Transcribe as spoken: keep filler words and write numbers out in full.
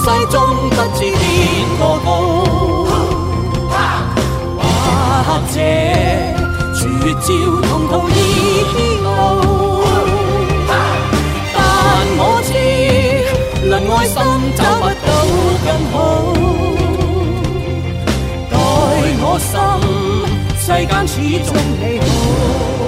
世中不知邊個高，或者絕招同途異路，但我知能愛心找不到更好，待我心世間始終美好。